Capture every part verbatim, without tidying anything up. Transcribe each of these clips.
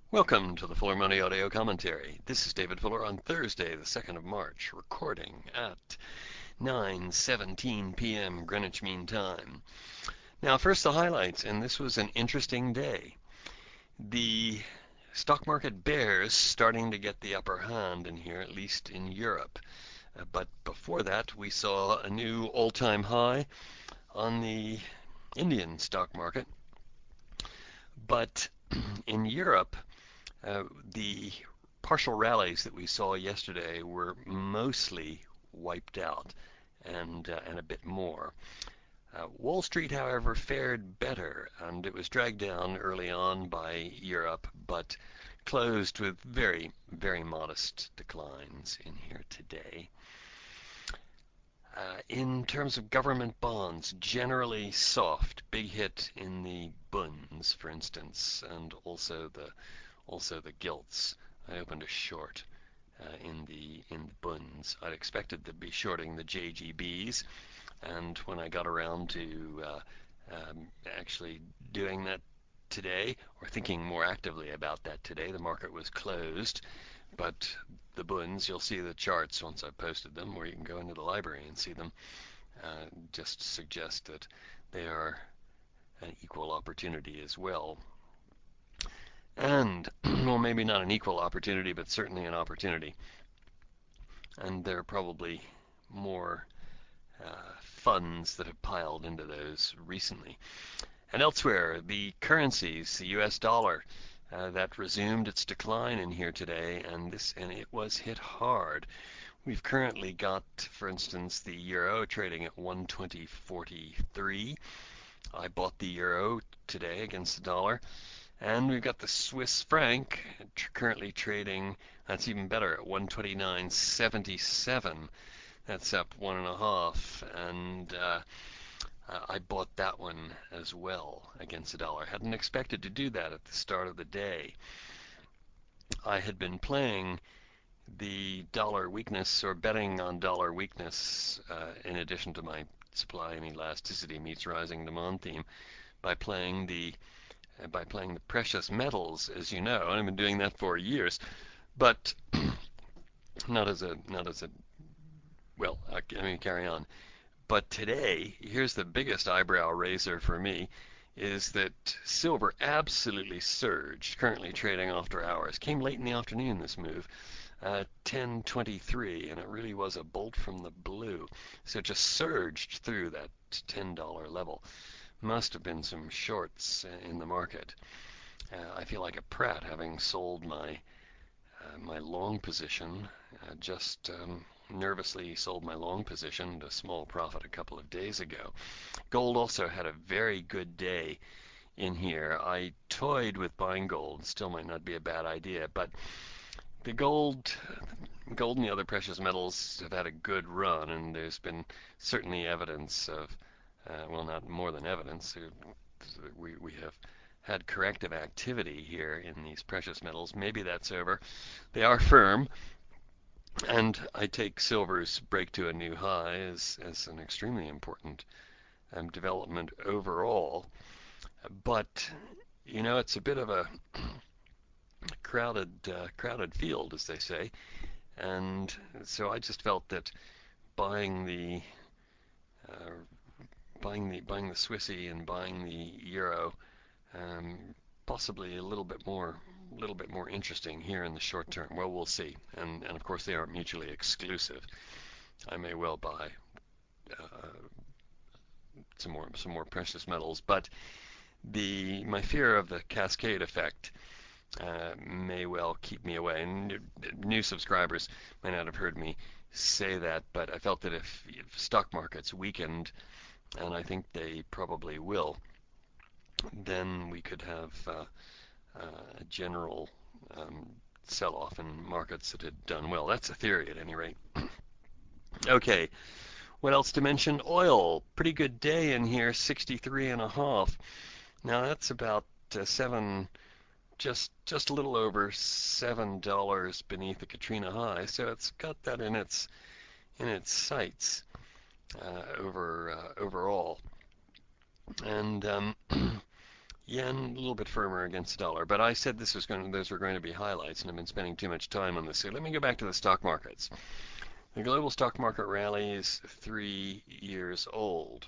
Welcome to the Fuller Money Audio Commentary. This is David Fuller on Thursday, the second of March, recording at nine seventeen p m Greenwich Mean Time. Now, first the highlights, and this was an interesting day. The stock market bears starting to get the upper hand in here, at least in Europe. Uh, but before that, we saw a new all-time high on the Indian stock market. But in Europe, Uh, the partial rallies that we saw yesterday were mostly wiped out and, uh, and a bit more. Uh, Wall Street, however, fared better, and it was dragged down early on by Europe, but closed with very, very modest declines in here today. Uh, in terms of government bonds, generally soft, big hit in the bunds, for instance, and also the also the gilts. I opened a short uh, in the in the bunds. I'd expected to be shorting the J G Bs, and when I got around to uh, um, actually doing that today, or thinking more actively about that today, the market was closed. But the bunds, you'll see the charts once I've posted them, or you can go into the library and see them, uh, just suggest that they are an equal opportunity as well. And, well, maybe not an equal opportunity, but certainly an opportunity. And there are probably more uh, funds that have piled into those recently. And elsewhere, the currencies, the U S dollar, uh, that resumed its decline in here today, and this and it was hit hard. We've currently got, for instance, the euro trading at one twenty forty-three. I bought the euro today against the dollar. And we've got the Swiss franc currently trading, that's even better, at one twenty-nine seventy-seven. That's up one and a half, and uh, I bought that one as well against the dollar. Hadn't expected to do that at the start of the day. I had been playing the dollar weakness, or betting on dollar weakness, uh, in addition to my supply and elasticity meets rising demand theme, by playing the by playing the precious metals, as you know. I've been doing that for years, but not as a not as a well. Let me carry on. But today, here's the biggest eyebrow raiser for me, is that silver absolutely surged. Currently trading after hours. Came late in the afternoon, this move, uh, ten twenty-three, and it really was a bolt from the blue. So it just surged through that ten dollar level. Must have been some shorts in the market. Uh, I feel like a prat having sold my uh, my long position, uh, just um, nervously sold my long position at a small profit a couple of days ago. Gold also had a very good day in here. I toyed with buying gold. Still might not be a bad idea, but the gold, gold and the other precious metals have had a good run, and there's been certainly evidence of, uh, well, not more than evidence. We we have had corrective activity here in these precious metals. Maybe that's over. They are firm, and I take silver's break to a new high as, as an extremely important um, development overall. But, you know, it's a bit of a crowded uh, crowded field, as they say, and so I just felt that buying the uh, buying the buying the Swissy and buying the euro, um, possibly a little bit more a little bit more interesting here in the short term. Well, we'll see. And and of course they aren't mutually exclusive. I may well buy uh, some more some more precious metals, but the my fear of the cascade effect uh, may well keep me away. And new subscribers may not have heard me say that, but I felt that if, if stock markets weakened, and I think they probably will, then we could have uh, uh, a general um, sell-off in markets that had done well. That's a theory at any rate. Okay, what else to mention? Oil, pretty good day in here, sixty-three and a half. Now that's about uh, seven, just just a little over seven dollars beneath the Katrina high. So it's got that in its in its sights uh, over uh, overall. And um, yen a little bit firmer against the dollar. But I said this was going to, those were going to be highlights, and I've been spending too much time on this. So let me go back to the stock markets. The global stock market rally is three years old,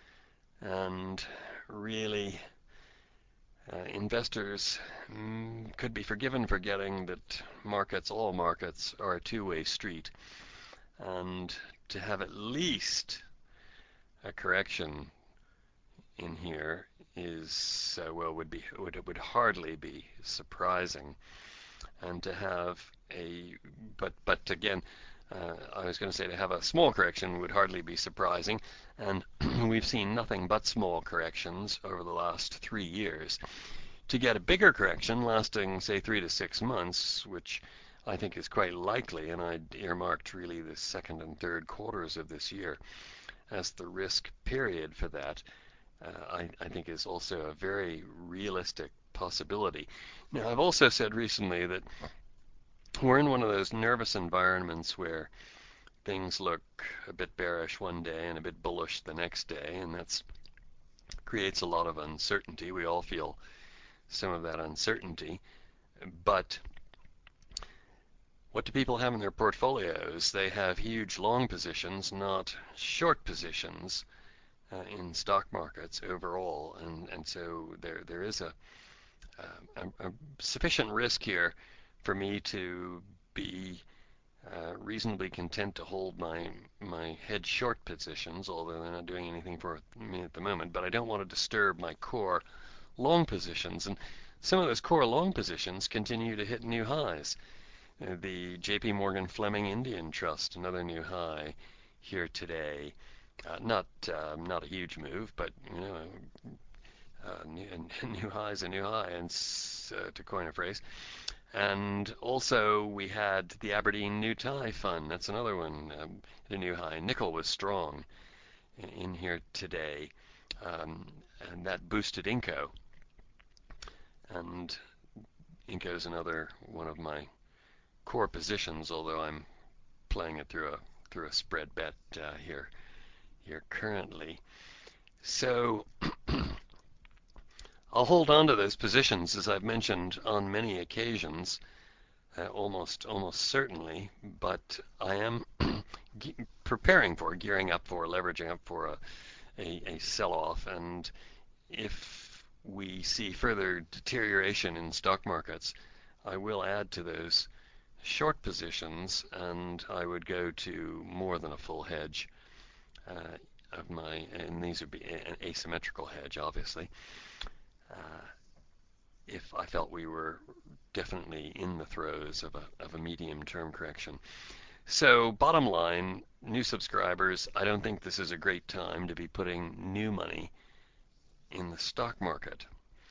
and really, uh, investors mm, could be forgiven for forgetting that markets, all markets, are a two-way street, and to have at least a correction in here is uh, well would be would would hardly be surprising, and to have a but but again, uh, I was going to say to have a small correction would hardly be surprising, and we've seen nothing but small corrections over the last three years. To get a bigger correction lasting say three to six months, which I think is quite likely, and I earmarked really the second and third quarters of this year as the risk period for that. Uh, I, I think is also a very realistic possibility. Now, I've also said recently that we're in one of those nervous environments where things look a bit bearish one day and a bit bullish the next day, and that creates a lot of uncertainty. We all feel some of that uncertainty, but what do people have in their portfolios? They have huge long positions, not short positions. Uh, in stock markets overall, and and so there there is a, uh, a, a sufficient risk here for me to be uh, reasonably content to hold my my head short positions, although they're not doing anything for me at the moment. But I don't want to disturb my core long positions, and some of those core long positions continue to hit new highs. Uh, the J P Morgan Fleming Indian Trust, another new high here today. Uh, not uh, not a huge move, but you know, uh, new, new high is a new high, and uh, to coin a phrase. And also we had the Aberdeen New Thai Fund. That's another one um, at a new high. Nickel was strong in, in here today, um, and that boosted Inco. And Inco is another one of my core positions, although I'm playing it through a through a spread bet uh, here. here currently. So I'll hold on to those positions, as I've mentioned on many occasions, uh, almost almost certainly, but I am preparing for, gearing up for, leveraging up for a, a, a sell-off, and if we see further deterioration in stock markets, I will add to those short positions, and I would go to more than a full hedge. Uh, of my, and these would be an asymmetrical hedge, obviously, uh, if I felt we were definitely in the throes of a, of a medium-term correction. So bottom line, new subscribers, I don't think this is a great time to be putting new money in the stock market.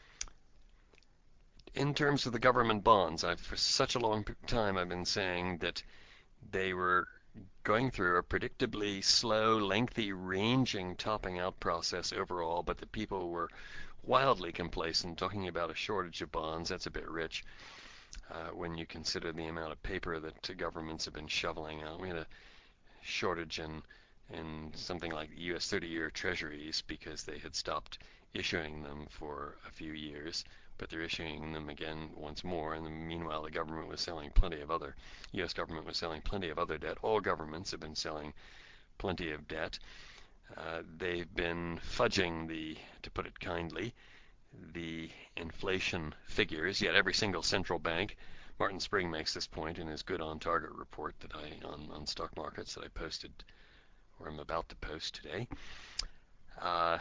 In terms of the government bonds, I've for such a long time I've been saying that they were going through a predictably slow, lengthy, ranging topping out process overall, but the people were wildly complacent, talking about a shortage of bonds. That's a bit rich uh, when you consider the amount of paper that governments have been shoveling out. We had a shortage in in something like U S thirty-year treasuries because they had stopped issuing them for a few years, but they're issuing them again once more, and meanwhile the government was selling plenty of other, U S government was selling plenty of other debt. All governments have been selling plenty of debt. Uh, they've been fudging the, to put it kindly, the inflation figures, yet every single central bank, Martin Spring makes this point in his Good on Target report that I on, on stock markets that I posted, or I'm about to post today. Uh,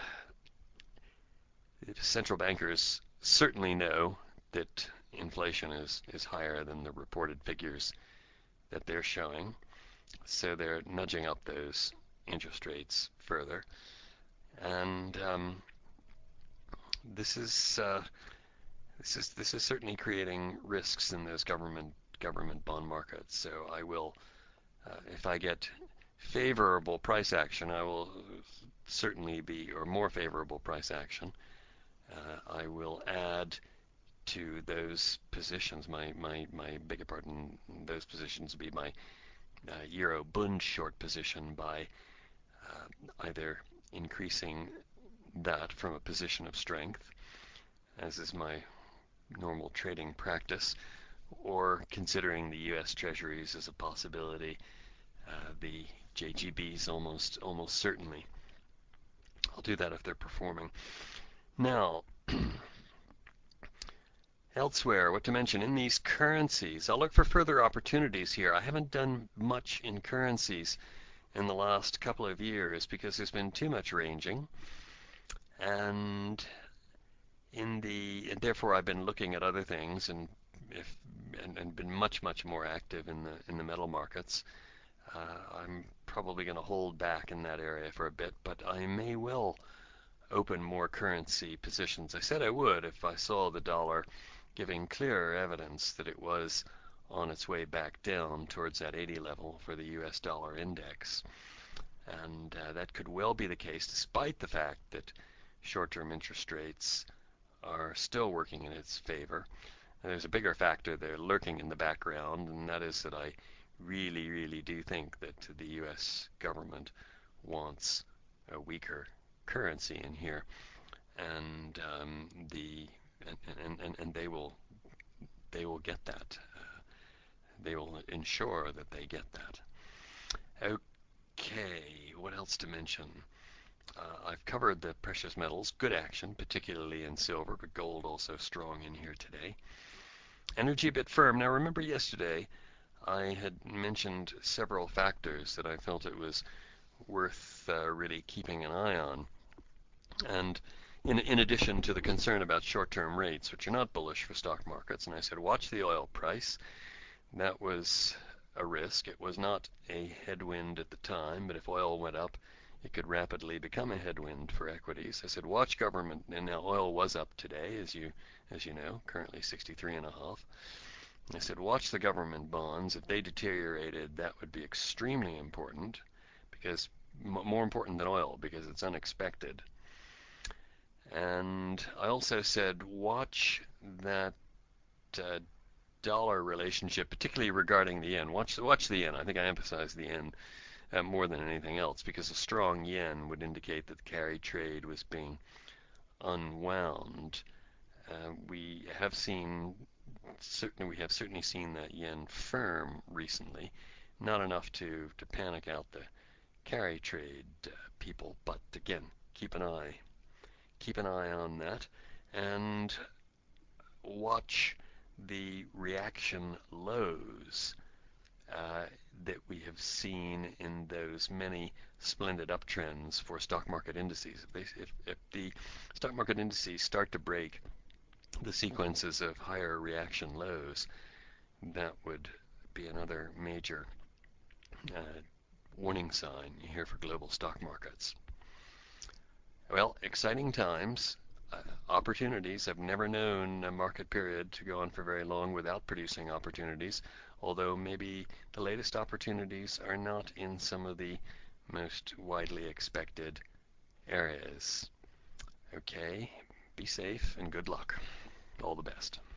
central bankers certainly know that inflation is, is higher than the reported figures that they're showing, so they're nudging up those interest rates further. And um, this is uh, this is this is certainly creating risks in those government government bond markets. So I will, uh, if I get favorable price action, I will certainly be, or more favorable price action, uh, I will add to those positions. My my my beg your pardon, those positions would be my uh, Euro Bund short position by uh, either increasing that from a position of strength, as is my normal trading practice, or considering the U S Treasuries as a possibility, uh, the J G Bs almost almost certainly. I'll do that if they're performing. Now, elsewhere, what to mention in these currencies? I'll look for further opportunities here. I haven't done much in currencies in the last couple of years because there's been too much ranging, and in the and therefore I've been looking at other things and if and, and been much much more active in the in the metal markets. Uh, I'm probably going to hold back in that area for a bit, but I may well open more currency positions. I said I would if I saw the dollar giving clearer evidence that it was on its way back down towards that eighty level for the U S dollar index. And uh, that could well be the case despite the fact that short-term interest rates are still working in its favor. And there's a bigger factor there lurking in the background, and that is that I really, really do think that the U S government wants a weaker currency in here, and um, the and, and, and they will they will get that. Uh, they will ensure that they get that. Okay, what else to mention? Uh, I've covered the precious metals, good action, particularly in silver, but gold also strong in here today. Energy a bit firm. Now remember yesterday I had mentioned several factors that I felt it was worth uh, really keeping an eye on. And in, in addition to the concern about short-term rates, which are not bullish for stock markets, and I said watch the oil price. That was a risk. It was not a headwind at the time, but if oil went up, it could rapidly become a headwind for equities. I said watch government, and now oil was up today, as you as you know, currently sixty-three and a half. I said watch the government bonds. If they deteriorated, that would be extremely important, because more important than oil, because it's unexpected. And I also said watch that uh, dollar relationship, particularly regarding the yen. Watch watch the yen. I think I emphasized the yen uh, more than anything else, because a strong yen would indicate that the carry trade was being unwound. Uh, we have seen certainly we have certainly seen that yen firm recently, not enough to to panic out the carry trade uh, people, but again, keep an eye keep an eye on that, and watch the reaction lows uh, that we have seen in those many splendid uptrends for stock market indices. If, they, if, if the stock market indices start to break the sequences of higher reaction lows, that would be another major uh, warning sign here for global stock markets. Well, exciting times. Uh, opportunities. I've never known a market period to go on for very long without producing opportunities, although maybe the latest opportunities are not in some of the most widely expected areas. Okay, be safe and good luck. All the best.